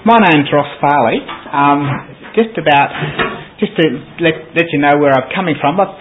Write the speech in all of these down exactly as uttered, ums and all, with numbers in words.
my name's Ross Farley. Um, just about, just to let, let you know where I'm coming from, about,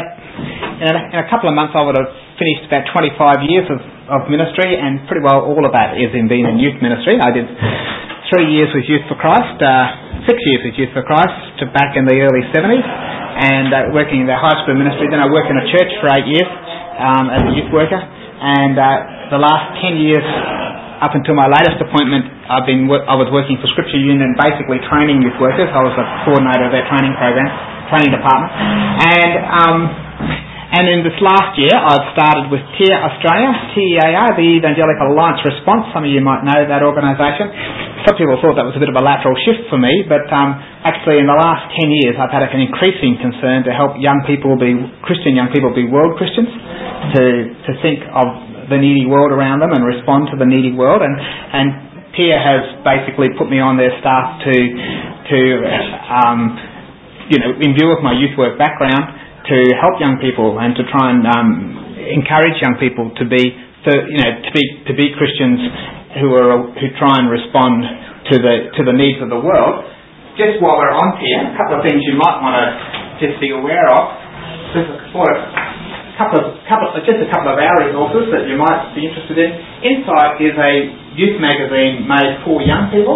in, a, in a couple of months I would have finished about twenty-five years of, of ministry, and pretty well all of that is in being in youth ministry. I did three years with Youth for Christ, uh, six years with Youth for Christ to back in the early seventies, and uh, working in the high school ministry. Then I worked in a church for eight years um, as a youth worker, and uh, the last ten years up until my latest appointment, I've been I was working for Scripture Union, basically training youth workers. I was a coordinator of their training program, training department, and um, and in this last year, I've started with T E A Australia, T E A R, the Evangelical Alliance Response. Some of you might know that organisation. Some people thought that was a bit of a lateral shift for me, but um, actually in the last ten years, I've had an increasing concern to help young people be Christian young people be world Christians, to to think of the needy world around them and respond to the needy world, and and T I A has basically put me on their staff to to um, you know, in view of my youth work background, to help young people and to try and um, encourage young people to be to, you know to be to be Christians who are who try and respond to the to the needs of the world. Just while we're on here, a couple of things you might want to just be aware of. There's a sort of Couple of, couple, just a couple of our resources that you might be interested in. Insight is a youth magazine made for young people.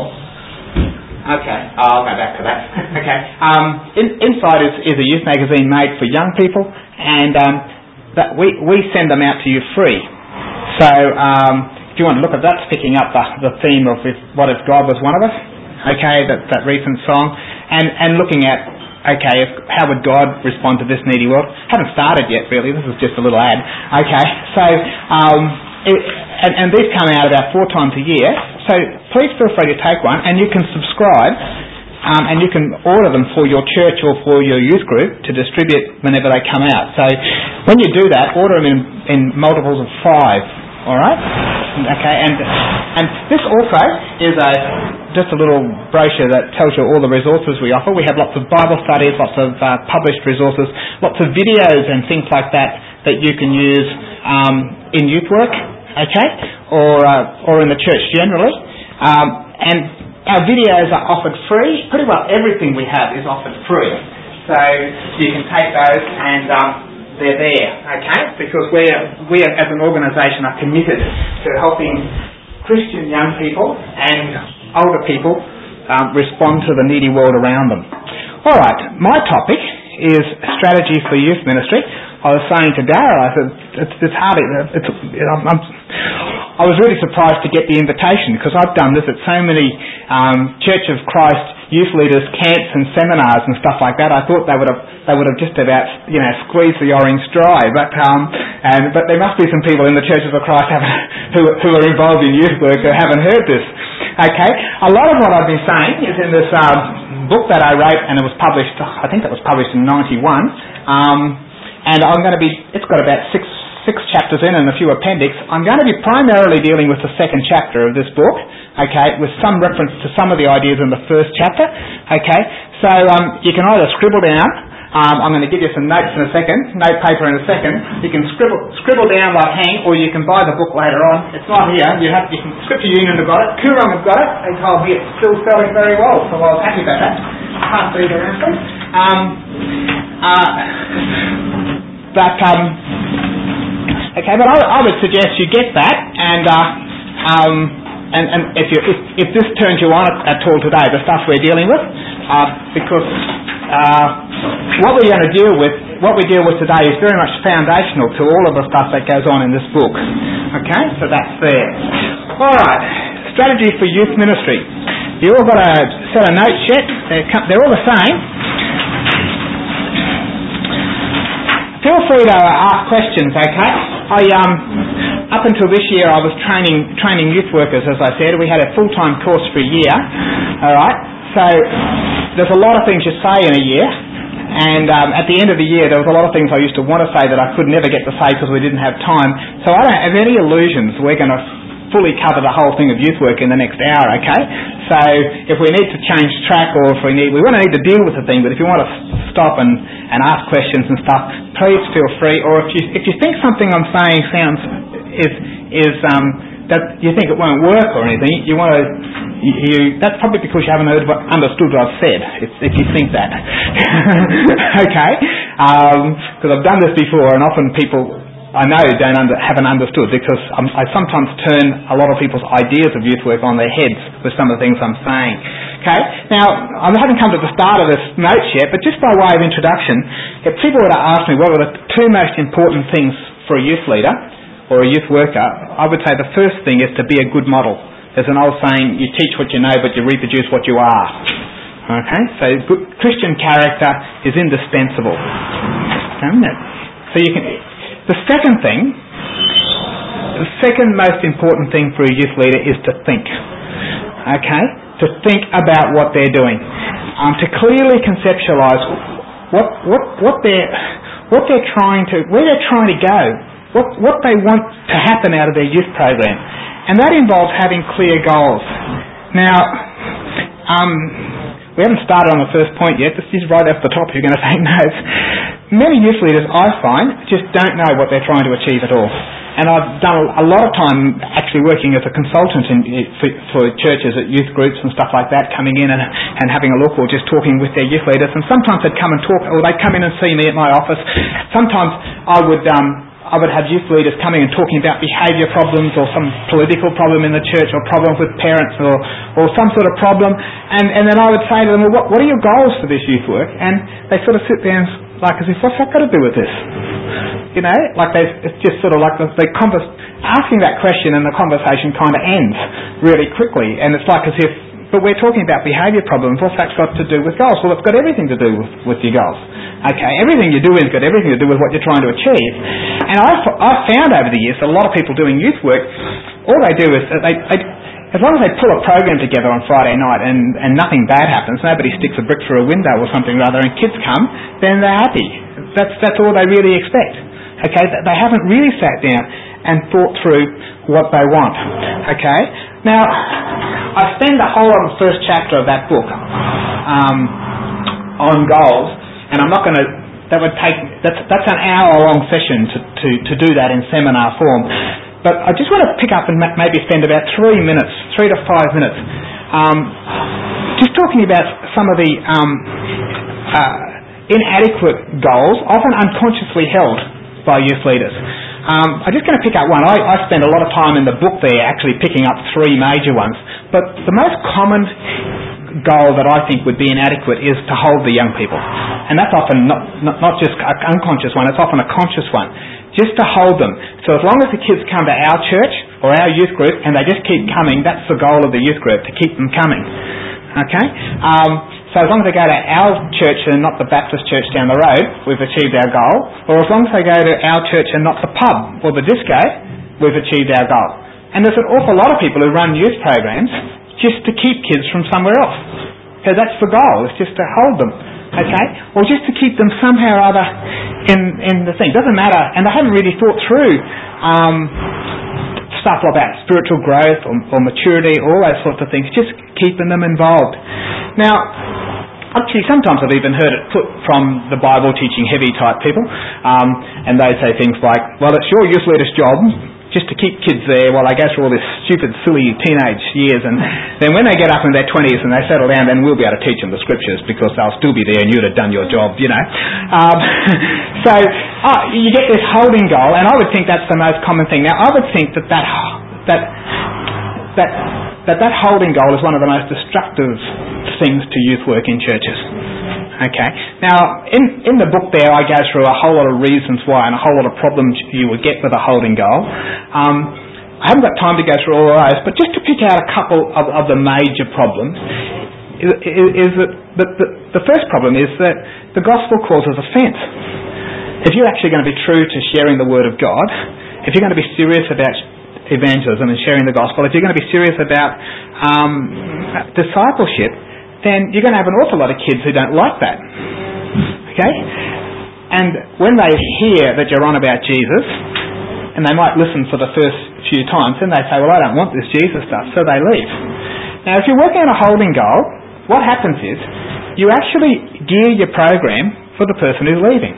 Okay, I'll go back to that. okay, um, in, Insight is, is a youth magazine made for young people, and um, that we we send them out to you free. So um, if you want to look at that, it's picking up the, the theme of if, what if God was one of us? Okay, that that recent song, and and looking at. Okay, if, how would God respond to this needy world? Haven't started yet, really. This is just a little ad. Okay, so um, it, and, and these come out about four times a year. So please feel free to take one, and you can subscribe, um, and you can order them for your church or for your youth group to distribute whenever they come out. So when you do that, order them in, in multiples of five. All right. Okay, and and this also is a just a little brochure that tells you all the resources we offer. We have lots of Bible studies, lots of uh, published resources, lots of videos and things like that that you can use um, in youth work, okay, or uh, or in the church generally. Um, and our videos are offered free. Pretty well everything we have is offered free, so you can take those and. Um, They're there, okay? Because we we as an organisation are committed to helping Christian young people and older people um, respond to the needy world around them. All right, my topic is strategy for youth ministry. I was saying to Darragh, I said it's, it's hardly. It's, I'm, I'm, I was really surprised to get the invitation because I've done this at so many um, Church of Christ youth leaders camps and seminars and stuff like that. I thought they would have they would have just about you know squeezed the orange dry, but um, and but there must be some people in the Churches of Christ haven't, who who are involved in youth work who haven't heard this. Okay, a lot of what I've been saying is in this um, book that I wrote, and it was published. I think that was published in ninety-one, um, and I'm going to be. It's got about six. six chapters in and a few appendix. I'm going to be primarily dealing with the second chapter of this book, okay, with some reference to some of the ideas in the first chapter, okay. So um, you can either scribble down, um, I'm going to give you some notes in a second, note paper in a second, you can scribble scribble down like Hank, or you can buy the book later on. It's not here, you have you can, Scripture Union have got it, Koorong have got it, they told me it's still selling very well, so I was happy about that. Can't see the rest of it. Um, uh, but, um, Okay, but I, I would suggest you get that, and uh, um, and, and if, you, if if this turns you on at, at all today, the stuff we're dealing with, uh, because uh, what we're going to deal with, what we deal with today, is very much foundational to all of the stuff that goes on in this book. Okay, so that's there. All right, strategy for youth ministry. You all got a set of notes yet? They're, they're all the same. Feel free to ask questions, okay? I um, up until this year, I was training training youth workers, as I said. We had a full-time course for a year, all right? So there's a lot of things you say in a year, and um, at the end of the year, there was a lot of things I used to want to say that I could never get to say because we didn't have time. So I don't have any illusions we're going to fully cover the whole thing of youth work in the next hour, okay? So if we need to change track, or if we need, we won't need to deal with the thing, but if you want to stop and, and ask questions and stuff, please feel free. Or if you if you think something I'm saying sounds is is um that you think it won't work or anything, you want to you, you, that's probably because you haven't heard what, understood what I've said, if, if you think that. Okay? Because um, I've done this before, and often people I know don't under, haven't understood, because I'm, I sometimes turn a lot of people's ideas of youth work on their heads with some of the things I'm saying. Okay? Now, I haven't come to the start of this notes yet, but just by way of introduction, if people were to ask me what are the two most important things for a youth leader or a youth worker, I would say the first thing is to be a good model. There's an old saying, you teach what you know, but you reproduce what you are. Okay? So good Christian character is indispensable. Okay? So you can... The second thing, the second most important thing for a youth leader is to think. Okay? To think about what they're doing. Um, to clearly conceptualise what what what they're what they're trying to where they're trying to go, what what they want to happen out of their youth program, and that involves having clear goals. Now, um, we haven't started on the first point yet. This is right off the top. You're going to take notes. Many youth leaders, I find, just don't know what they're trying to achieve at all. And I've done a lot of time actually working as a consultant in, for, for churches at youth groups and stuff like that, coming in and, and having a look, or just talking with their youth leaders. And sometimes they'd come and talk, or they'd come in and see me at my office. Sometimes I would... Um, I would have youth leaders coming and talking about behaviour problems, or some political problem in the church, or problems with parents, or, or some sort of problem, and, and then I would say to them, well, what, what are your goals for this youth work? And they sort of sit there and like as if, what's that got to do with this? You know, like they, it's just sort of like the, the converse, asking that question, and the conversation kind of ends really quickly, and it's like as if, but we're talking about behaviour problems, what's that got to do with goals? Well, it's got everything to do with, with your goals. Okay, everything you're doing has got everything to do with what you're trying to achieve. And I've, I've found over the years that a lot of people doing youth work, all they do is, they, they, as long as they pull a program together on Friday night and, and nothing bad happens, nobody sticks a brick through a window or something rather, and kids come, then they're happy. That's, that's all they really expect. Okay, they haven't really sat down and thought through what they want. Okay, now I spend the whole of the first chapter of that book um, on goals, and I'm not going to. That would take. That's that's an hour-long session to, to, to do that in seminar form. But I just want to pick up and maybe spend about three minutes, three to five minutes, um, just talking about some of the um, uh, inadequate goals, often unconsciously held by youth leaders. Um, I'm just going to pick up one. I, I spend a lot of time in the book there actually picking up three major ones. But the most common goal that I think would be inadequate is to hold the young people. And that's often not, not, not just an unconscious one, it's often a conscious one. Just to hold them. So as long as the kids come to our church or our youth group and they just keep coming, that's the goal of the youth group, to keep them coming. Okay? Um, So as long as they go to our church and not the Baptist church down the road, we've achieved our goal. Or as long as they go to our church and not the pub or the disco, we've achieved our goal. And there's an awful lot of people who run youth programs just to keep kids from somewhere else. So that's the goal, is just to hold them. Okay? Or just to keep them somehow or other in, in the thing. Doesn't matter. And they haven't really thought through um, stuff about spiritual growth or, or maturity, all those sorts of things. Just keeping them involved. Now, actually, sometimes I've even heard it put from the Bible teaching heavy type people, um, and they say things like, well, it's your youth leader's job just to keep kids there while they go through all this stupid, silly teenage years, and then when they get up in their twenties and they settle down, then we'll be able to teach them the scriptures because they'll still be there and you'd have done your job, you know. Um, so uh, you get this holding goal, and I would think that's the most common thing. Now, I would think that that that that that, that holding goal is one of the most destructive things to youth work in churches. Okay. Now, in, in the book there, I go through a whole lot of reasons why and a whole lot of problems you would get with a holding goal. Um, I haven't got time to go through all of those, but just to pick out a couple of, of the major problems is, is, is that the, the, the first problem is that the gospel causes offence. If you're actually going to be true to sharing the word of God, if you're going to be serious about evangelism and sharing the gospel, if you're going to be serious about um, discipleship, then you're going to have an awful lot of kids who don't like that. Okay? And when they hear that you're on about Jesus, and they might listen for the first few times, then they say, well, I don't want this Jesus stuff, so they leave. Now, if you're working on a holding goal, what happens is you actually gear your program for the person who's leaving.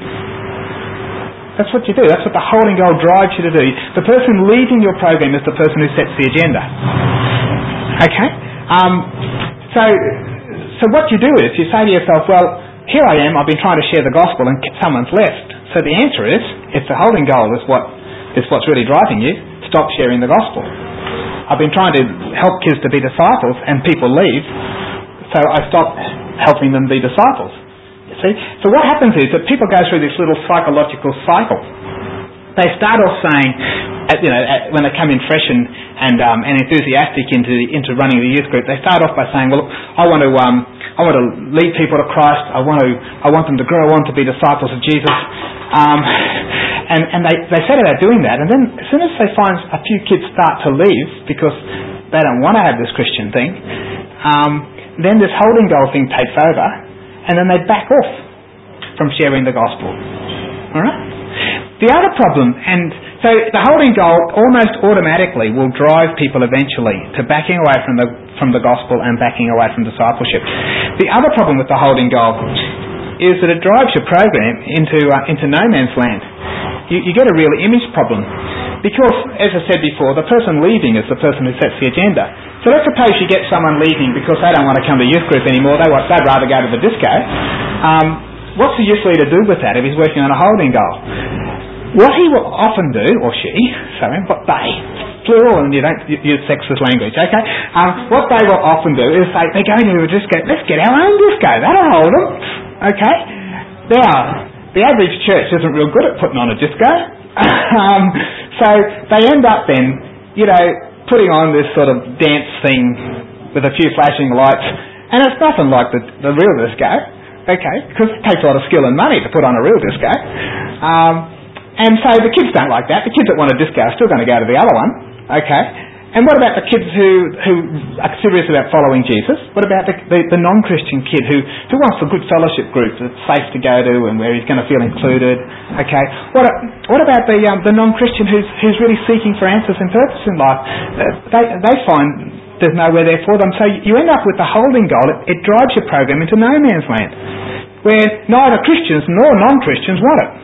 That's what you do. That's what the holding goal drives you to do. The person leading your program is the person who sets the agenda. Okay? Um, so, so what you do is you say to yourself, well, here I am, I've been trying to share the gospel and someone's left. So the answer is, if the holding goal is what is what's really driving you, stop sharing the gospel. I've been trying to help kids to be disciples and people leave, so I stopped helping them be disciples. You see? So what happens is that people go through this little psychological cycle. They start off saying, you know, when they come in fresh and and, um, and enthusiastic into into running the youth group, they start off by saying, well, I want to um, I want to lead people to Christ. I want to I want them to grow on to be disciples of Jesus. Um, and and they they set about doing that, and then as soon as they find a few kids start to leave because they don't want to have this Christian thing, um, then this holding goal thing takes over, and then they back off from sharing the gospel. All right. The other problem, and so the holding goal almost automatically will drive people eventually to backing away from the from the gospel and backing away from discipleship. The other problem with the holding goal is that it drives your program into uh, into no man's land. You, you get a real image problem because, as I said before, the person leaving is the person who sets the agenda. So let's suppose you get someone leaving because they don't want to come to youth group anymore. They want, they'd rather go to the disco. Um, what's the youth leader do with that if he's working on a holding goal? What he will often do, or she, sorry, what they, plural, and you don't use sexist language, okay? Um, what they will often do is they, they go into a disco, let's get our own disco, that'll hold them, okay? Now, the average church isn't real good at putting on a disco, um, so they end up then, you know, putting on this sort of dance thing with a few flashing lights, and it's nothing like the, the real disco, okay? Because it takes a lot of skill and money to put on a real disco. Um, And so the kids don't like that. The kids that want a disco are still going to go to the other one. Okay. And what about the kids who, who are serious about following Jesus? What about the, the, the non-Christian kid who, who wants a good fellowship group that's safe to go to and where he's going to feel included? Okay. What what about the um, the non-Christian who's who's really seeking for answers and purpose in life? Uh, they they find there's nowhere there for them. So you end up with the holding goal. It, it drives your program into no man's land, where neither Christians nor non-Christians want it.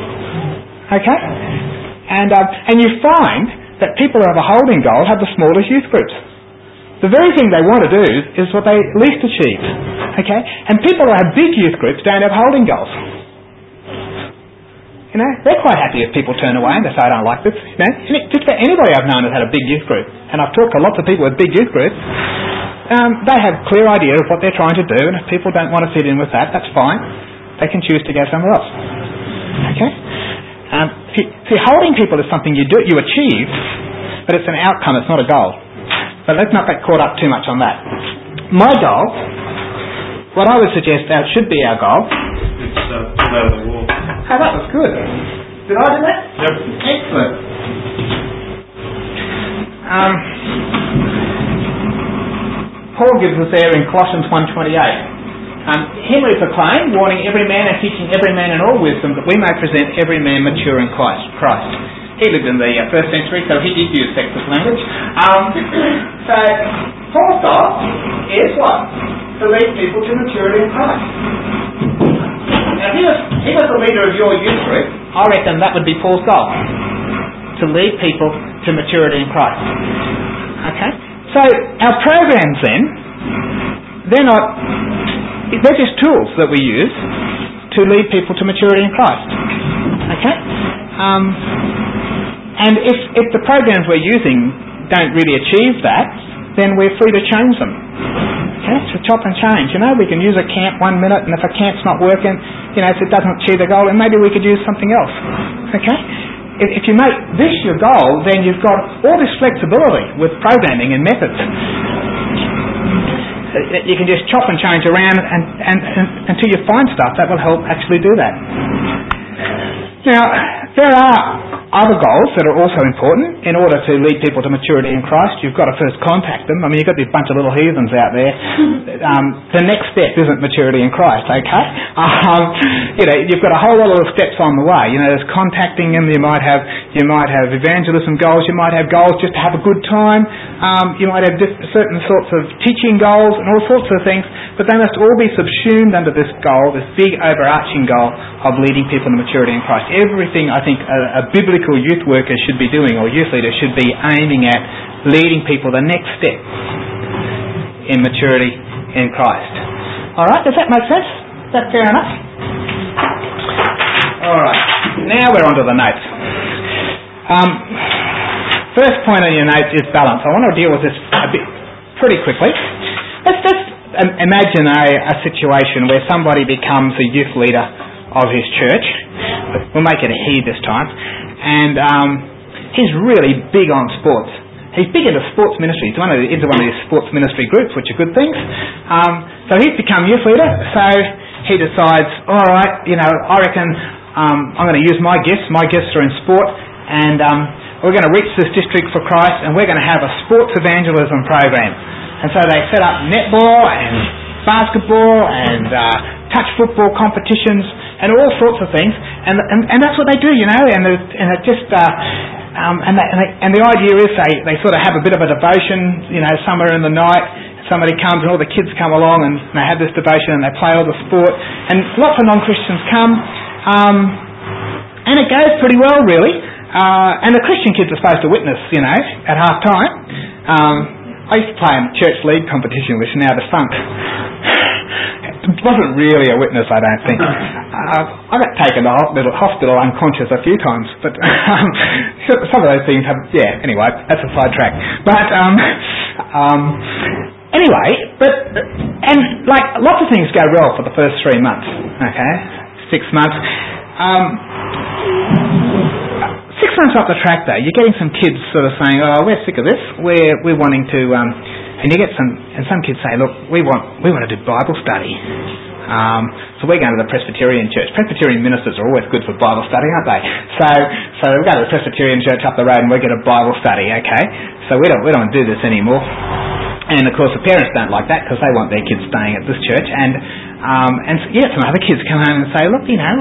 Okay? And um, and you find that people who have a holding goal have the smallest youth groups. The very thing they want to do is what they least achieve. Okay? And people who have big youth groups don't have holding goals. You know, they're quite happy if people turn away and they say, I don't like this. You know, just about anybody I've known has had a big youth group, and I've talked to lots of people with big youth groups, um, they have a clear idea of what they're trying to do, and if people don't want to fit in with that, that's fine. They can choose to go somewhere else. Okay? Um, see, see, holding people is something you do, you achieve, but it's an outcome, it's not a goal. But let's not get caught up too much on that. My goal, what I would suggest that should be our goal. It's uh, pull out of the wall. Oh, that was good. Did I do that? Yep. Excellent. Um, Paul gives us there in Colossians one twenty-eight. Um, Henry proclaimed, warning every man and teaching every man in all wisdom, that we may present every man mature in Christ. Christ. He lived in the uh, first century, so he did use sexist language. Um, so, Paul's goal is what? To lead people to maturity in Christ. Now, if he was, he was the leader of your youth group, I reckon that would be Paul's goal. To lead people to maturity in Christ. Okay? So, our programs then, they're not... They're just tools that we use to lead people to maturity in Christ. Okay? Um, and if, if the programs we're using don't really achieve that, then we're free to change them. Okay? So chop and change. You know, we can use a camp one minute, and if a camp's not working, you know, if it doesn't achieve the goal, then maybe we could use something else. Okay? If, if you make this your goal, then you've got all this flexibility with programming and methods. You can just chop and change around and, and, and until you find stuff that will help actually do that. Now, there are other goals that are also important in order to lead people to maturity in Christ. You've got to first contact them. I mean, you've got this bunch of little heathens out there. Um, the next step isn't maturity in Christ, okay? Um, you know, you've got a whole lot of steps on the way. You know, there's contacting them. You might have you might have evangelism goals. You might have goals just to have a good time. Um, you might have diff- certain sorts of teaching goals and all sorts of things. But they must all be subsumed under this goal, this big overarching goal of leading people to maturity in Christ. Everything I think a, a biblical youth worker should be doing, or youth leader should be aiming at leading people the next step in maturity in Christ. Alright, does that make sense? Is that fair enough? Alright, now we're on to the notes. Um, first point on your notes is balance. I want to deal with this a bit pretty quickly. Let's just imagine a, a situation where somebody becomes a youth leader of his church. We'll make it a he this time. And um, he's really big on sports. He's big into sports ministry. He's one of the, into one of these sports ministry groups, which are good things. Um, so he's become youth leader. So he decides, all right, you know, I reckon um, I'm going to use my gifts. My gifts are in sport. And um, we're going to reach this district for Christ, and we're going to have a sports evangelism program. And so they set up netball and basketball and uh, touch football competitions and all sorts of things. And and, and that's what they do, you know. And, and it just uh, um, and, they, and, they, and the idea is they, they sort of have a bit of a devotion, you know, somewhere in the night. Somebody comes and all the kids come along and they have this devotion and they play all the sport. And lots of non-Christians come. Um, and it goes pretty well, really. Uh, and the Christian kids are supposed to witness, you know, at half time. Um, I used to play in church league competition, which is now defunct. It wasn't really a witness, I don't think. Uh, I got taken to hospital, hospital unconscious a few times, but um, some of those things have, yeah, anyway, that's a sidetrack. But, um, um, anyway, but, and like, lots of things go well for the first three months, okay, six months. Um, Six months up the track, though, you're getting some kids sort of saying, "Oh, we're sick of this. We're we're wanting to," um, and you get some, and some kids say, "Look, we want we want to do Bible study." Um, so we're going to the Presbyterian church. Presbyterian ministers are always good for Bible study, aren't they? So so we go to the Presbyterian church up the road and we get a Bible study. Okay, so we don't we don't do this anymore. And of course, the parents don't like that because they want their kids staying at this church. And um, and so, yeah, some other kids come home and say, "Look, you know,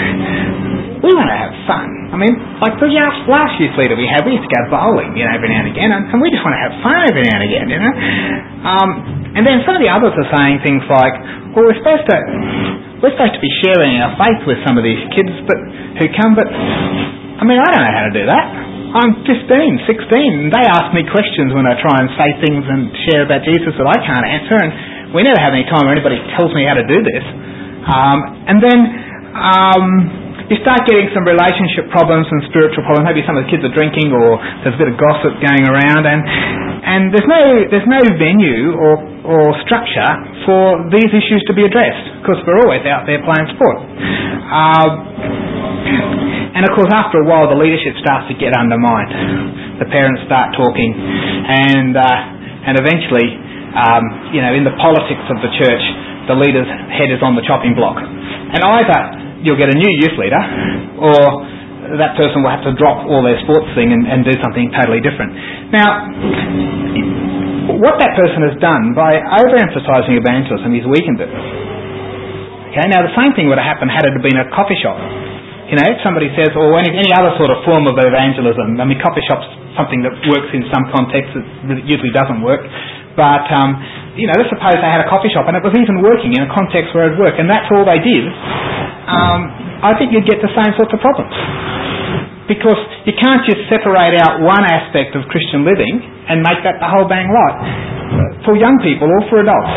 we want to have fun." I mean, like the last, last youth leader we had, we used to go bowling, you know, every now and again, and, and we just want to have fun every now and again, you know. Um, and then some of the others are saying things like, "Well, we're supposed to we're supposed to be sharing our faith with some of these kids, but who come, but I mean, I don't know how to do that. I'm fifteen, sixteen, and they ask me questions when I try and say things and share about Jesus that I can't answer, and we never have any time where anybody tells me how to do this." Um, and then um, you start getting some relationship problems and spiritual problems. Maybe some of the kids are drinking, or there's a bit of gossip going around, and and there's no there's no venue or or structure for these issues to be addressed because we're always out there playing sport. Uh, And of course, after a while, the leadership starts to get undermined. The parents start talking, and uh, and eventually, um, you know, in the politics of the church, the leader's head is on the chopping block. And either you'll get a new youth leader, or that person will have to drop all their sports thing and, and do something totally different. Now, what that person has done by overemphasising evangelism, he's weakened it. Okay. Now, the same thing would have happened had it been a coffee shop. You know, if somebody says, or any, any other sort of form of evangelism, I mean, coffee shop's something that works in some contexts, it usually doesn't work. But, um, you know, let's suppose they had a coffee shop and it was even working in a context where it worked, and that's all they did. Um, I think you'd get the same sorts of problems. Because you can't just separate out one aspect of Christian living and make that the whole bang lot. For young people or for adults.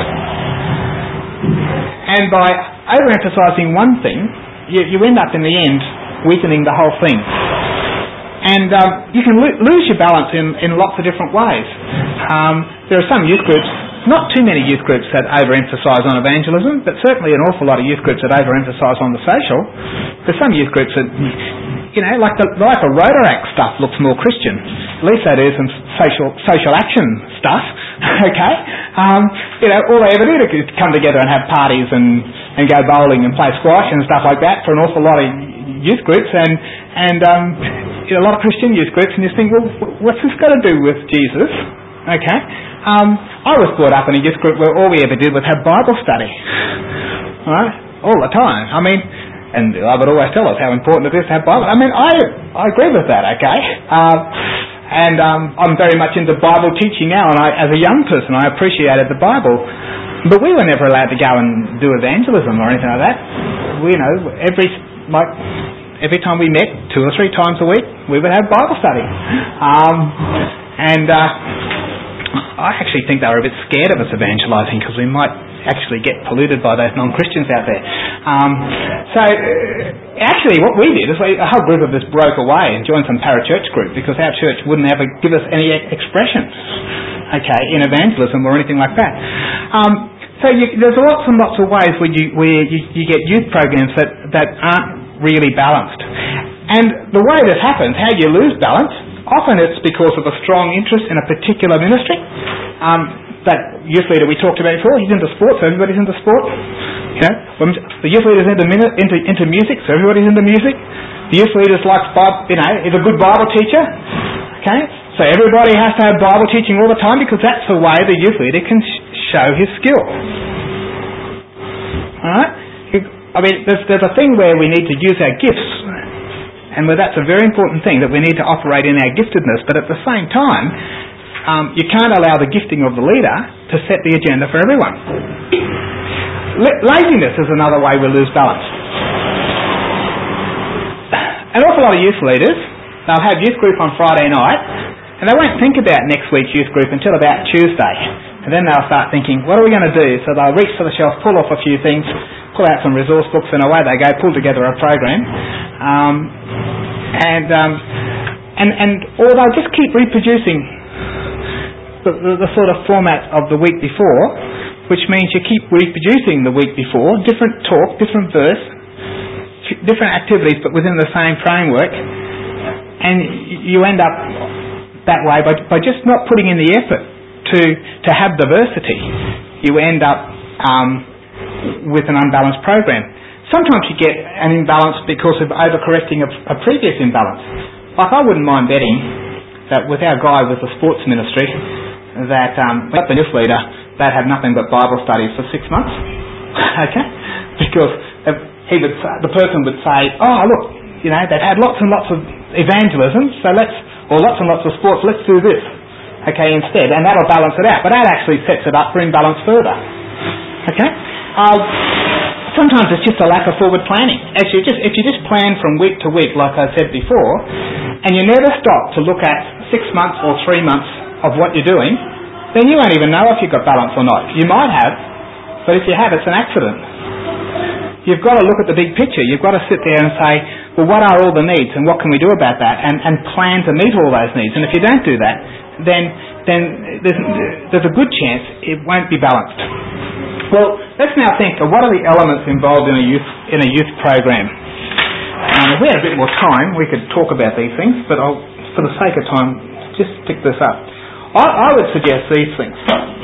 And by overemphasising one thing, You, you end up in the end weakening the whole thing. And um, you can lo- lose your balance in, in lots of different ways. Um, there are some youth groups, not too many youth groups that overemphasise on evangelism, but certainly an awful lot of youth groups that overemphasise on the social. There's some youth groups that, you know, like the like the Rotaract stuff looks more Christian. At least that is some social social action stuff. Okay, um, you know, all they ever do is come together and have parties and, and go bowling and play squash and stuff like that for an awful lot of youth groups and and um, you know, a lot of Christian youth groups. And you think, well, what's this got to do with Jesus? Okay, um, I was brought up in a youth group where all we ever did was have Bible study, all right, all the time. I mean. And I would always tell us how important it is to have Bible. I mean, I I agree with that, okay? Uh, and um, I'm very much into Bible teaching now, and I, as a young person, I appreciated the Bible. But we were never allowed to go and do evangelism or anything like that. We, you know, every like every time we met, two or three times a week, we would have Bible study. Um, and uh, I actually think they were a bit scared of us evangelising because we might actually get polluted by those non-Christians out there. Um, so uh, actually what we did is we, a whole group of us broke away and joined some parachurch group because our church wouldn't ever give us any expression, okay, in evangelism or anything like that. Um, so you, there's lots and lots of ways where you where you, you get youth programs that, that aren't really balanced. And the way this happens, how you lose balance, often it's because of a strong interest in a particular ministry. Um, that youth leader we talked about before, he's into sports, so everybody's into sport. You know, the youth leader's into, into into music, so everybody's into music. The youth leader's like, you know, is a good Bible teacher. Okay, so everybody has to have Bible teaching all the time because that's the way the youth leader can sh- show his skill. All right. I mean, there's there's a thing where we need to use our gifts. And where that's a very important thing, that we need to operate in our giftedness, but at the same time, um, you can't allow the gifting of the leader to set the agenda for everyone. La- laziness is another way we lose balance. An awful lot of youth leaders, they'll have youth group on Friday night, and they won't think about next week's youth group until about Tuesday. And then they'll start thinking, what are we going to do? So they'll reach for the shelf, pull off a few things, pull out some resource books, and away they go, pull together a program. Um, and, um, and and or they'll just keep reproducing the, the, the sort of format of the week before, which means you keep reproducing the week before, different talk, different verse, different activities, but within the same framework. And you end up that way by, by just not putting in the effort to, to have diversity. You end up um, with an unbalanced program. Sometimes you get an imbalance because of overcorrecting a, a previous imbalance. Like I wouldn't mind betting that with our guy with the sports ministry, that um, the youth leader, they'd have nothing but Bible studies for six months. Okay? Because he would, the person would say, oh look, you know, they've had lots and lots of evangelism, so let's, or lots and lots of sports, let's do this. Okay, instead, and that'll balance it out. But that actually sets it up for imbalance further. Okay? Uh, sometimes it's just a lack of forward planning. As you just, if you just plan from week to week, like I said before, and you never stop to look at six months or three months of what you're doing, then you won't even know if you've got balance or not. You might have, but if you have, it's an accident. You've got to look at the big picture. You've got to sit there and say, well, what are all the needs and what can we do about that? And, and plan to meet all those needs. And if you don't do that, then then there's, there's a good chance it won't be balanced. Well, let's now think of what are the elements involved in a youth in a youth program. Um, if we had a bit more time, we could talk about these things, but I'll, for the sake of time, just pick this up. I, I would suggest these things.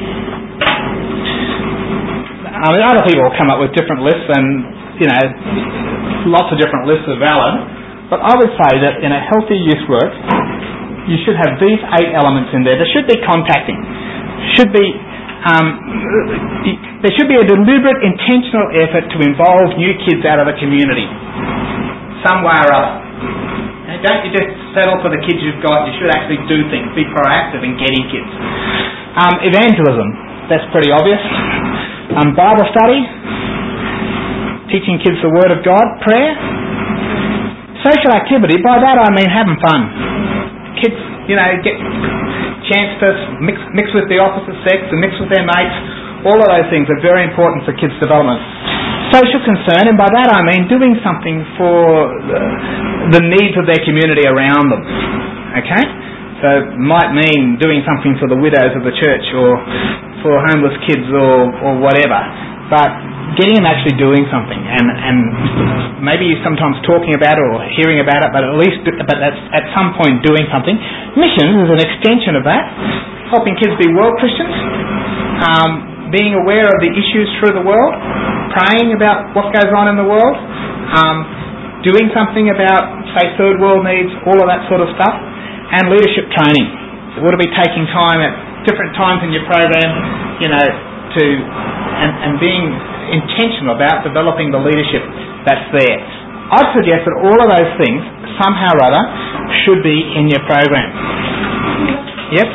I mean, other people will come up with different lists, and you know, lots of different lists are valid. But I would say that in a healthy youth work, you should have these eight elements in there. There should be contacting. Should be um, there should be a deliberate, intentional effort to involve new kids out of the community, some way or other. And don't you just settle for the kids you've got. You should actually do things. Be proactive in getting kids. Um, evangelism. That's pretty obvious. Um, Bible study. Teaching kids the Word of God. Prayer. Social activity. By that I mean having fun. Kids, you know, get chance to mix mix with the opposite sex and mix with their mates. All of those things are very important for kids' development. Social concern, and by that I mean doing something for the, the needs of their community around them. Okay? So it might mean doing something for the widows of the church or for homeless kids or, or whatever. But getting them actually doing something, and, and maybe sometimes talking about it or hearing about it, but at least but at, at some point doing something. Missions is an extension of that, helping kids be world Christians, um, being aware of the issues through the world, praying about what goes on in the world, um, doing something about, say, third world needs, all of that sort of stuff, and leadership training. So we'll be taking time at different times in your program, you know, to and, and being intentional about developing the leadership that's there. I'd suggest that all of those things, somehow or other, should be in your program. Yep?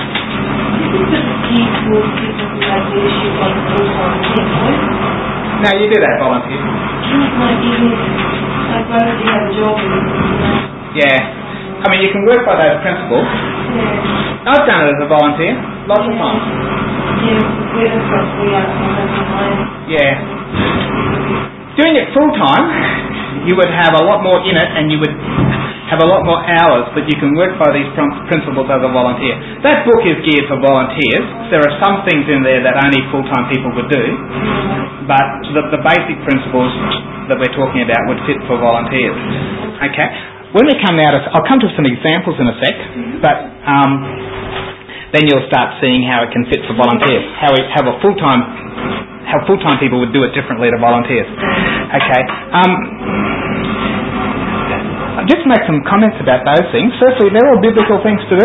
No, you do that, volunteer. Yeah. I mean, you can work by those principles. Yeah. I've done it as a volunteer, lots of times. Yeah. Doing it full time, you would have a lot more in it, and you would have a lot more hours, but you can work by these principles as a volunteer. That book is geared for volunteers. There are some things in there that only full-time people would do, but the, the basic principles that we're talking about would fit for volunteers. Okay. When we come now to, I'll come to some examples in a sec, but um, then you'll start seeing how it can fit for volunteers. How we have a full-time, how full-time people would do it differently to volunteers. Okay. Um, I'll just make some comments about those things. Firstly, they're all biblical things to do.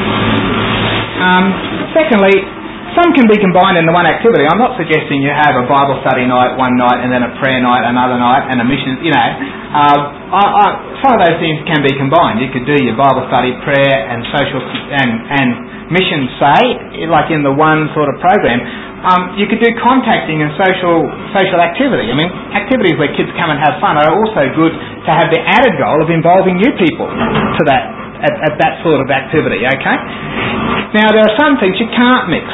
Um, secondly, some can be combined into one activity. I'm not suggesting you have a Bible study night one night and then a prayer night another night and a mission, you know. Uh, I, I, some of those things can be combined. You could do your Bible study, prayer and social and, and mission, say, like in the one sort of program. Um, you could do contacting and social social activity. I mean, activities where kids come and have fun are also good to have the added goal of involving new people to that at, at that sort of activity. Okay. Now there are some things you can't mix.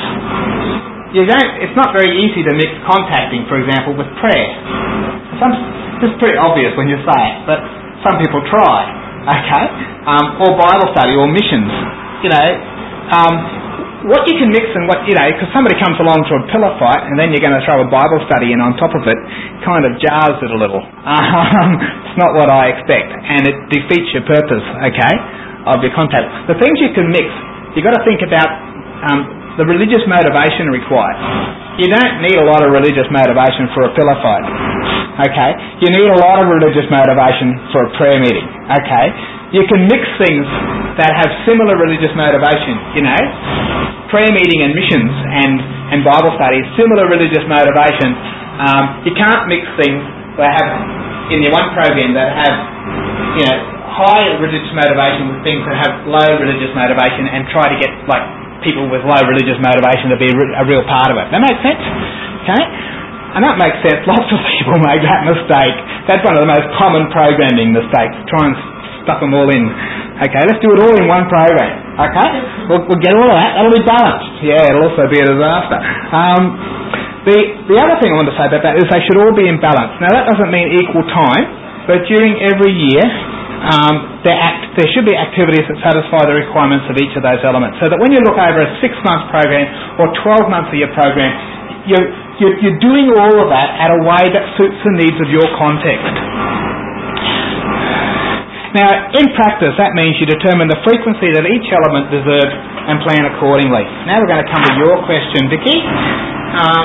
You don't. It's not very easy to mix contacting, for example, with prayer. Some, it's pretty obvious when you say it, but some people try. Okay. Um, or Bible study or missions. You know. Um, What you can mix and what, you know, because somebody comes along to a pillar fight and then you're going to throw a Bible study in on top of it, kind of jars it a little. Um, it's not what I expect, and it defeats your purpose, okay, of your contact. The things you can mix, you've got to think about um, the religious motivation required. You don't need a lot of religious motivation for a pillar fight, okay? You need a lot of religious motivation for a prayer meeting, okay? You can mix things that have similar religious motivation, you know, prayer meeting and missions and, and Bible studies, similar religious motivation. Um, you can't mix things that have, in your one program, that have, you know, high religious motivation with things that have low religious motivation and try to get, like, people with low religious motivation to be a real part of it. That makes sense? Okay? And that makes sense. Lots of people make that mistake. That's one of the most common programming mistakes. Try and stuff them all in. Okay, let's do it all in one program. Okay, we'll, we'll get all of that. That'll be balanced. Yeah, it'll also be a disaster. Um, the the other thing I want to say about that is they should all be in balance. Now that doesn't mean equal time, but during every year um, there, act, there should be activities that satisfy the requirements of each of those elements. So that when you look over a six-month program or twelve months of your program, you're, you're, you're doing all of that at a way that suits the needs of your context. Now, in practice, that means you determine the frequency that each element deserves and plan accordingly. Now we're going to come to your question, Vicky. Um,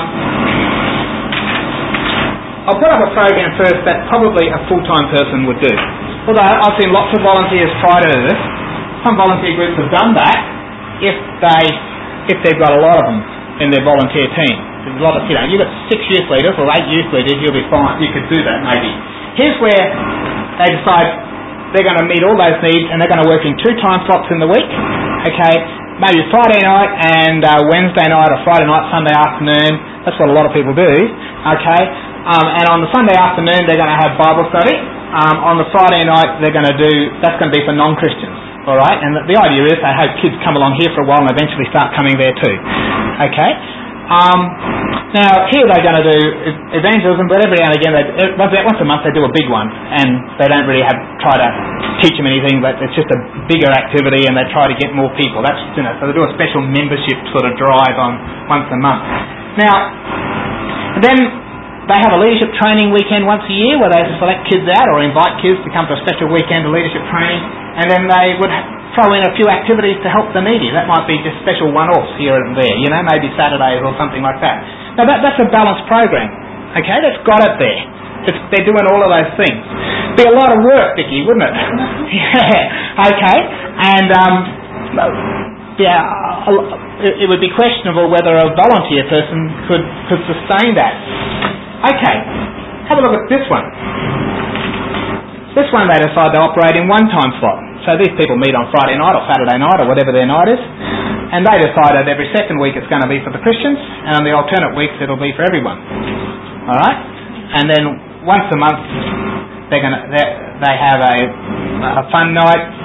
I'll put up a program first that probably a full-time person would do. Although I've seen lots of volunteers try to do this. Some volunteer groups have done that if they if they've got a lot of them in their volunteer team. There's a lot of, you know, you've got six youth leaders or eight youth leaders, you'll be fine. You could do that maybe. Here's where they decide they're going to meet all those needs and they're going to work in two time slots in the week. Okay, maybe Friday night and uh, Wednesday night, or Friday night, Sunday afternoon. That's what a lot of people do. Okay, um, and on the Sunday afternoon they're going to have Bible study. Um, on the Friday night they're going to do, that's going to be for non-Christians. All right, and the, the idea is they hope kids come along here for a while and eventually start coming there too. Okay. Um, now, here they're going to do evangelism, but every now and again, they, once a month they do a big one, and they don't really have try to teach them anything, but it's just a bigger activity, and they try to get more people. That's, you know, so they do a special membership sort of drive on once a month. Now, then they have a leadership training weekend once a year where they select kids out or invite kids to come to a special weekend of leadership training, and then they would throw in a few activities to help the needy. That might be just special one-offs here and there, you know, maybe Saturdays or something like that. Now that, that's a balanced program, okay? That's got it there. It's, they're doing all of those things. Be a lot of work, Vicky, wouldn't it? Yeah, okay. And um, yeah, it, it would be questionable whether a volunteer person could could sustain that. Okay, have a look at this one. This one they decide to operate in one time slot. So these people meet on Friday night or Saturday night or whatever their night is, and they decide that every second week it's going to be for the Christians, and on the alternate weeks it'll be for everyone. All right, and then once a month they're going to they have a, a fun night,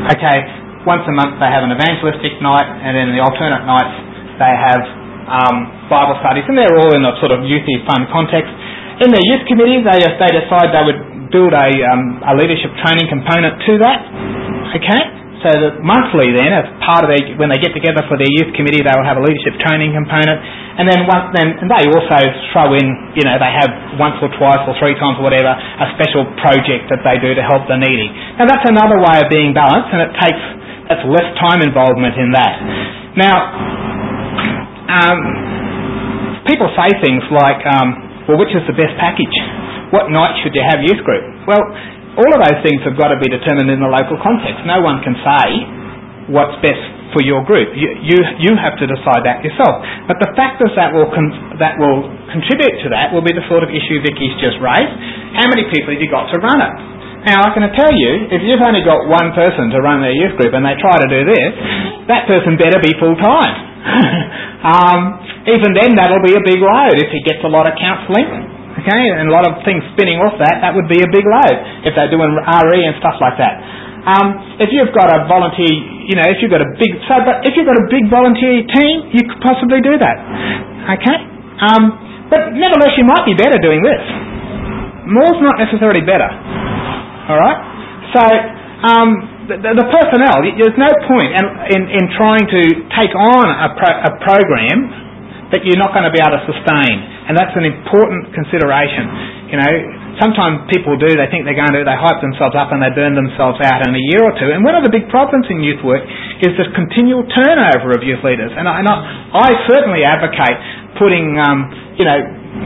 Okay, once a month they have an evangelistic night, and then the alternate nights they have um, Bible studies, and they're all in a sort of youthy fun context. In their youth committee, they, they decide they would build a, um, a leadership training component to that. Okay, so that monthly then, as part of their, when they get together for their youth committee, they will have a leadership training component, and then once then and they also throw in, you know, they have once or twice or three times or whatever a special project that they do to help the needy. Now that's another way of being balanced, and it takes that's less time involvement in that. Now, um, people say things like, um, well, which is the best package? What night should you have youth group? Well, all of those things have got to be determined in the local context. No one can say what's best for your group. You you, you have to decide that yourself. But the factors that will con- that will contribute to that will be the sort of issue Vicky's just raised. How many people have you got to run it? Now, I can tell you, if you've only got one person to run their youth group and they try to do this, that person better be full-time. um, even then, that'll be a big load if he gets a lot of counselling. Okay, and a lot of things spinning off that, that would be a big load if they're doing R E and stuff like that. Um, if you've got a volunteer, you know, if you've got a big, so but if you've got a big volunteer team, you could possibly do that. Okay, um, but nevertheless, you might be better doing this. More's not necessarily better. All right, so um, the, the personnel, there's no point in, in, in trying to take on a, pro, a program that you're not going to be able to sustain, and that's an important consideration. You know, sometimes people do, they think they're going to, they hype themselves up and they burn themselves out in a year or two, and one of the big problems in youth work is the continual turnover of youth leaders, and I, and I, I certainly advocate putting, um, you know,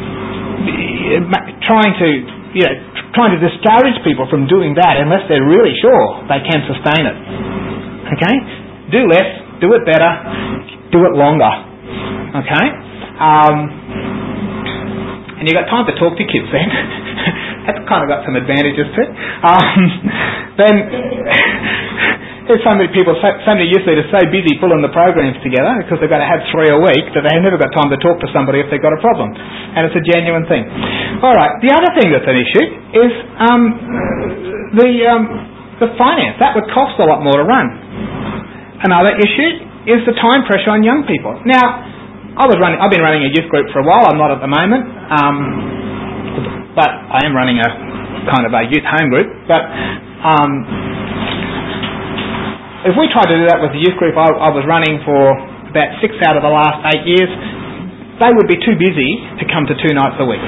trying to, you know, trying to discourage people from doing that unless they're really sure they can sustain it. Okay? Do less, do it better, do it longer. Okay, um, and you've got time to talk to kids then. That's kind of got some advantages too. Um, then there's so many people, so, so many youth leaders so busy pulling the programs together because they've got to have three a week that they've never got time to talk to somebody if they've got a problem, and it's a genuine thing. All right, the other thing that's an issue is um, the um, the finance. That would cost a lot more to run. Another issue is the time pressure on young people. Now, I was running. I've been running a youth group for a while. I'm not at the moment, um, but I am running a kind of a youth home group. But um, if we tried to do that with the youth group I, I was running for about six out of the last eight years, they would be too busy to come to two nights a week.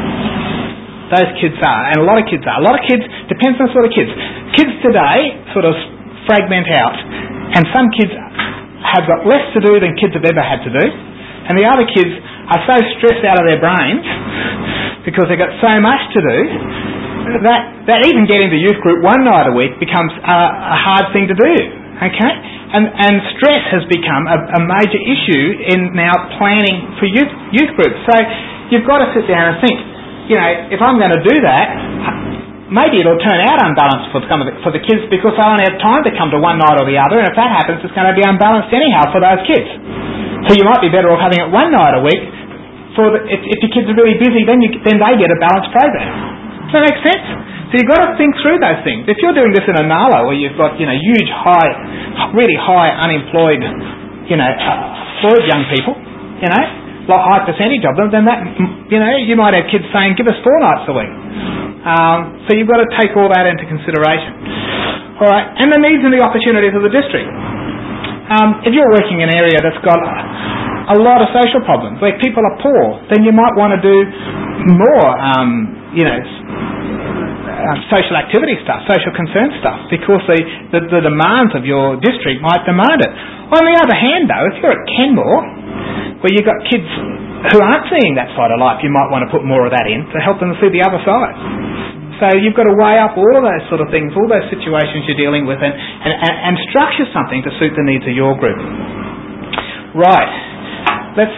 Those kids are, and a lot of kids are. A lot of kids, depends on the sort of kids. Kids today sort of fragment out, and some kids have got less to do than kids have ever had to do. And the other kids are so stressed out of their brains because they've got so much to do that, that even getting the youth group one night a week becomes a, a hard thing to do. Okay? And, and stress has become a, a major issue in now planning for youth, youth groups. So you've got to sit down and think, you know, if I'm going to do that, maybe it'll turn out unbalanced for some of the, for the kids because they only have time to come to one night or the other, and if that happens, it's going to be unbalanced anyhow for those kids. So you might be better off having it one night a week. For the, if, if your kids are really busy, then you, then they get a balanced program. Does that make sense? So you've got to think through those things. If you're doing this in a NALA where you've got, you know, huge, high, really high unemployed, you know, uh, employed young people, you know, like high percentage of them, then that, you know, you might have kids saying, give us four nights a week. Um, so you've got to take all that into consideration. All right, and the needs and the opportunities of the district. Um, if you're working in an area that's got a lot of social problems, where people are poor, then you might want to do more, um, you know, uh, social activity stuff, social concern stuff, because the, the, the demands of your district might demand it. On the other hand, though, if you're at Kenmore, where you've got kids who aren't seeing that side of life, you might want to put more of that in to help them see the other side. So you've got to weigh up all of those sort of things, all those situations you're dealing with, and, and, and structure something to suit the needs of your group. Right. Let's...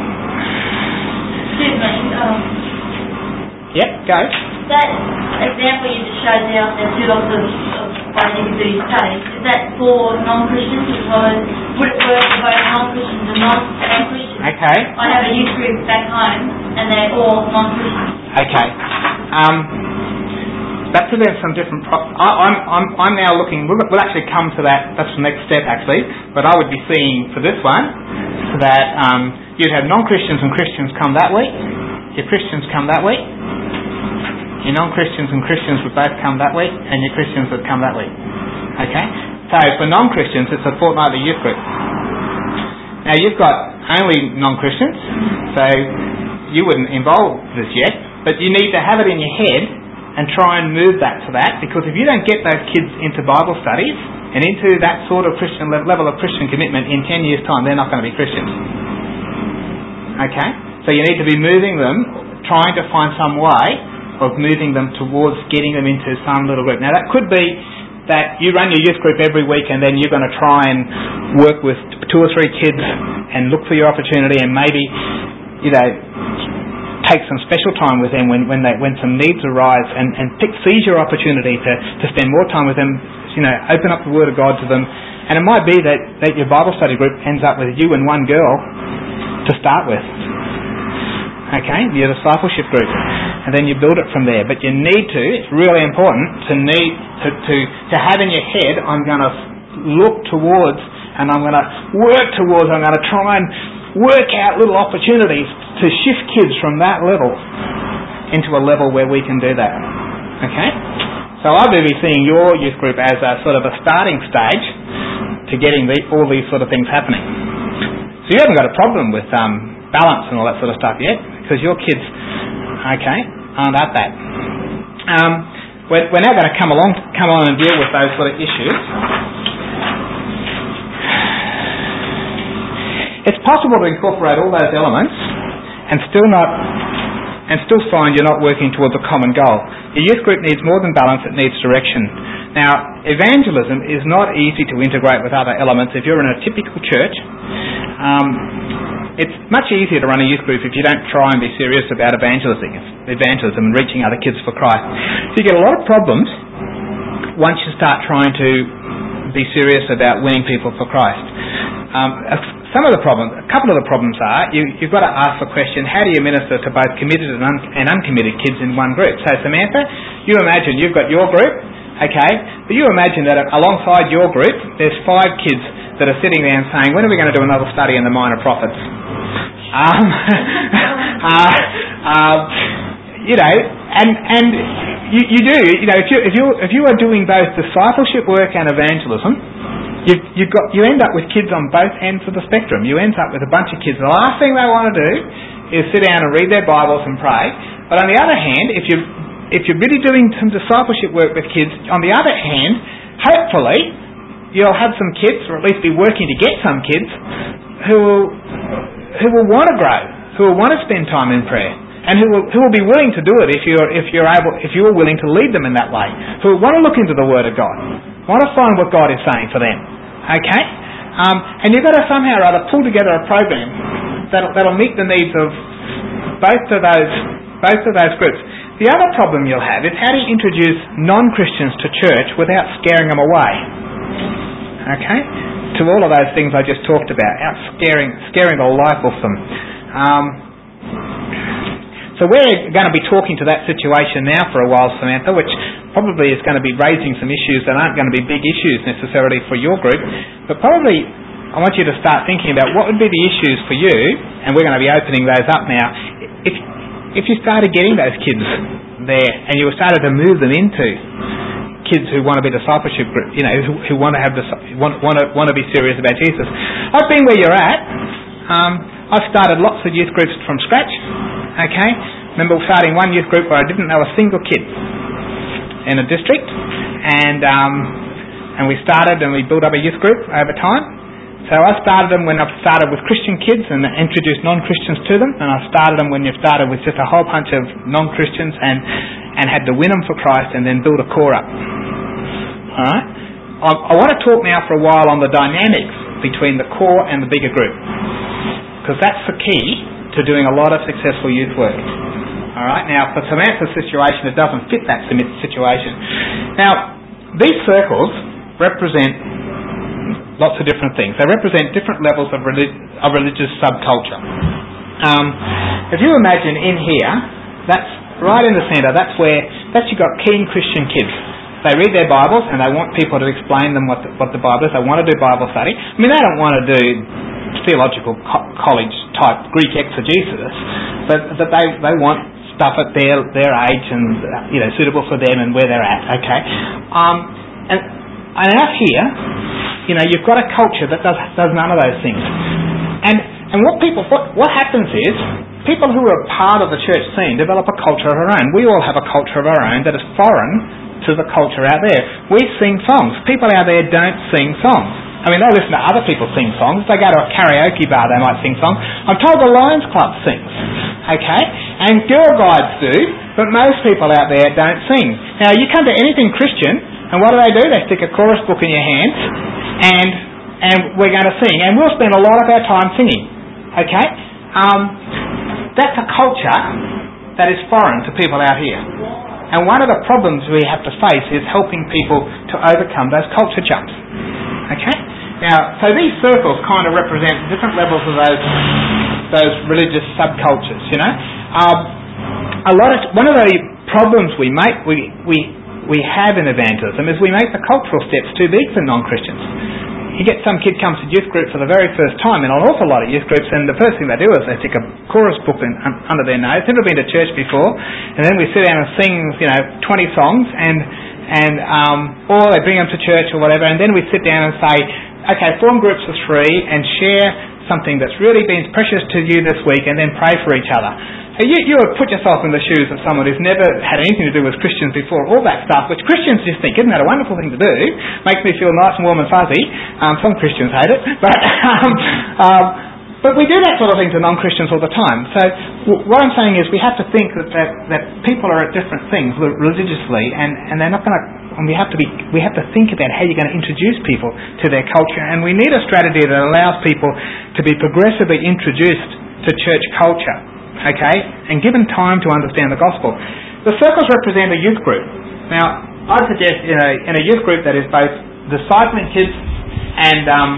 Excuse me. Um, yep, go. That example you just showed there, the two lots of, of basic activities paid, is that for non-Christians as well as, would it work for both non-Christians and non-Christians? Okay. I have a youth group back home and they're all non-Christians. Okay. Um, that presents some different... Pro- I, I'm, I'm, I'm now looking... We'll, we'll actually come to that. That's the next step, actually. But I would be seeing, for this one, that um, you'd have non-Christians and Christians come that week. Your Christians come that week. Your non-Christians and Christians would both come that week. And your Christians would come that week. Okay? So, for non-Christians, it's a fortnightly youth group. Now, you've got only non-Christians, so you wouldn't involve this yet. But you need to have it in your head and try and move that to that, because if you don't get those kids into Bible studies and into that sort of Christian level of Christian commitment, in ten years' time, they're not going to be Christians. Okay? So you need to be moving them, trying to find some way of moving them towards getting them into some little group. Now that could be that you run your youth group every week and then you're going to try and work with two or three kids and look for your opportunity and maybe, you know, take some special time with them when when, they, when some needs arise, and, and pick, seize your opportunity to, to spend more time with them, you know, open up the Word of God to them. And it might be that, that your Bible study group ends up with you and one girl to start with. Okay, your discipleship group. And then you build it from there. But you need to, it's really important, to need to, to, to have in your head, I'm going to look towards and I'm going to work towards, I'm going to try and work out little opportunities to shift kids from that level into a level where we can do that. Okay? So I will be seeing your youth group as a sort of a starting stage to getting the, all these sort of things happening. So you haven't got a problem with um, balance and all that sort of stuff yet, because your kids, okay, aren't at that. Um, we're, we're now going to come along, come on and deal with those sort of issues. It's possible to incorporate all those elements and still not, and still find you're not working towards a common goal. Your youth group needs more than balance; it needs direction. Now, evangelism is not easy to integrate with other elements. If you're in a typical church, um, it's much easier to run a youth group if you don't try and be serious about evangelism, evangelism and reaching other kids for Christ. So you get a lot of problems once you start trying to be serious about winning people for Christ. Um, some of the problems, a couple of the problems are, you, you've got to ask the question, how do you minister to both committed and, un, and uncommitted kids in one group? So Samantha, you imagine you've got your group, okay, but you imagine that alongside your group, there's five kids that are sitting there and saying, when are we going to do another study in the Minor Prophets? Um, uh, uh, you know, and and you, you do, you know, if you if you if you are doing both discipleship work and evangelism, you you got you end up with kids on both ends of the spectrum. You end up with a bunch of kids. The last thing they want to do is sit down and read their Bibles and pray. But on the other hand, if you if you're really doing some discipleship work with kids, on the other hand, hopefully you'll have some kids, or at least be working to get some kids, who will, who will want to grow, who will want to spend time in prayer, and who will, who will be willing to do it if you're if you're able if you're willing to lead them in that way. Who will want to look into the Word of God, want to find what God is saying for them. Okay, um, and you've got to somehow or other pull together a program that'll that'll meet the needs of both of those both of those groups. The other problem you'll have is, how do you introduce non-Christians to church without scaring them away? Okay, to all of those things I just talked about, out scaring, scaring the life off them. Um, so we're going to be talking to that situation now for a while, Samantha, which probably is going to be raising some issues that aren't going to be big issues necessarily for your group, but probably I want you to start thinking about what would be the issues for you, and we're going to be opening those up now. If if you started getting those kids there and you started to move them into kids who want to be discipleship group, you know, who, who want to have this, want, want to want to be serious about Jesus. I've been where you're at. Um, I've started lots of youth groups from scratch. Okay, remember starting one youth group where I didn't know a single kid in a district, and um, and we started and we built up a youth group over time. So I started them when I started with Christian kids and introduced non-Christians to them, and I started them when you started with just a whole bunch of non-Christians and and had to win them for Christ and then build a core up. Alright? I, I want to talk now for a while on the dynamics between the core and the bigger group, because that's the key to doing a lot of successful youth work. Alright? Now, for Samantha's situation, it doesn't fit that situation. Now, these circles represent lots of different things. They represent different levels of, relig- of religious subculture. Um, if you imagine in here, that's right in the centre, that's where That's you've got keen Christian kids. They read their Bibles and they want people to explain them what the, what the Bible is. They want to do Bible study. I mean, they don't want to do theological co- college type Greek exegesis, but, but they, they want stuff at their their age and uh, you know suitable for them and where they're at. Okay, um, and and out here, you know, you've got a culture that does does none of those things. And and what people what what happens is people who are part of the church scene develop a culture of our own. We all have a culture of our own that is foreign to the culture out there. We sing songs. People out there don't sing songs. I mean, they listen to other people sing songs. They go to a karaoke bar, they might sing songs. I'm told the Lions Club sings. Okay? And girl guides do, but most people out there don't sing. Now, you come to anything Christian, and what do they do? They stick a chorus book in your hands, and and we're going to sing. And we'll spend a lot of our time singing. Okay? Um, that's a culture that is foreign to people out here. And one of the problems we have to face is helping people to overcome those culture jumps. Okay? Now, so these circles kind of represent different levels of those those religious subcultures, you know. Um, a lot of one of the problems we make we we we have in evangelism is we make the cultural steps too big for non-Christians. You get some kid comes to youth group for the very first time in an awful lot of youth groups, and the first thing they do is they stick a chorus book in, um, under their nose. They've never been to church before, and then we sit down and sing, you know, twenty songs, and and um, or they bring them to church or whatever, and then we sit down and say, okay, form groups of three and share something that's really been precious to you this week, and then pray for each other. So you, you would put yourself in the shoes of someone who's never had anything to do with Christians before, all that stuff, which Christians just think, isn't that a wonderful thing to do? Makes me feel nice and warm and fuzzy. Um, some Christians hate it, but um, um, but we do that sort of thing to non-Christians all the time. So w- what I'm saying is we have to think that, that, that people are at different things religiously, and, and they're not going to. And we have to be. We have to think about how you're going to introduce people to their culture, and we need a strategy that allows people to be progressively introduced to church culture. Okay, and given time to understand the gospel. The circles represent a youth group. Now, I suggest in a, in a youth group that is both discipling kids and um,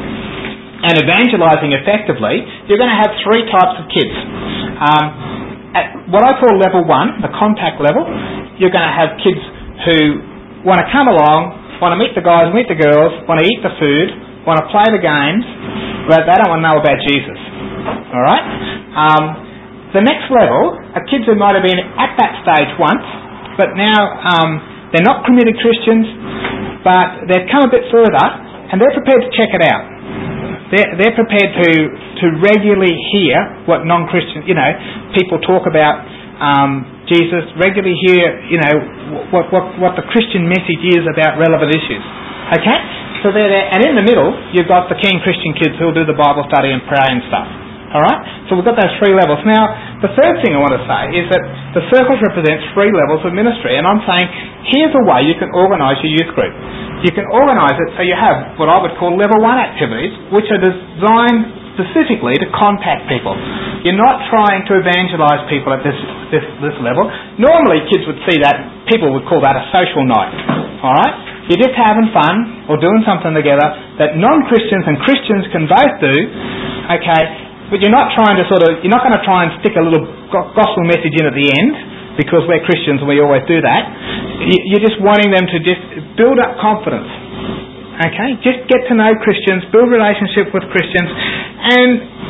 and evangelising effectively, you're going to have three types of kids. Um, at what I call level one, the contact level, you're going to have kids who want to come along, want to meet the guys, meet the girls, want to eat the food, want to play the games, but they don't want to know about Jesus. All right. Um, The next level are kids who might have been at that stage once, but now um, they're not committed Christians, but they've come a bit further, and they're prepared to check it out. They're, they're prepared to, to regularly hear what non-Christian, you know, people talk about um, Jesus, regularly hear, you know, what, what, what the Christian message is about relevant issues. Okay? So they're there, and in the middle, you've got the keen Christian kids who'll do the Bible study and pray and stuff. Alright? So we've got those three levels. Now, the third thing I want to say is that the circles represent three levels of ministry, and I'm saying, here's a way you can organise your youth group. You can organise it so you have what I would call level one activities, which are designed specifically to contact people. You're not trying to evangelise people at this, this, this level. Normally, kids would see that, people would call that a social night. Alright? You're just having fun, or doing something together that non-Christians and Christians can both do, okay? But you're not trying to sort of, you're not going to try and stick a little gospel message in at the end, because we're Christians and we always do that. You're just wanting them to just build up confidence. Okay? Just get to know Christians, build relationship with Christians, and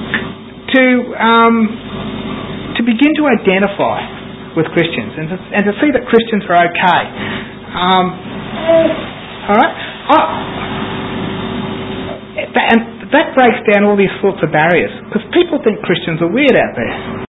to um, to begin to identify with Christians, and to, and to see that Christians are okay. Um, all right? Oh, and that breaks down all these sorts of barriers, because people think Christians are weird out there.